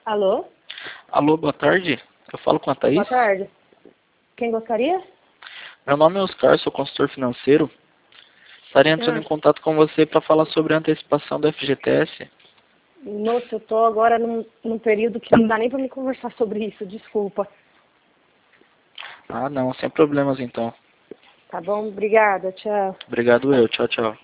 Alô? Alô, boa tarde. Eu falo com a Thaís. Boa tarde. Quem gostaria? Meu nome é Oscar, sou consultor financeiro. Estaria entrando em contato com você para falar sobre a antecipação do FGTS. Moço, eu tô agora num período que não dá nem para me conversar sobre isso, desculpa. Ah, não, sem problemas então. Tá bom? Obrigada, tchau. Obrigado eu, tchau, tchau.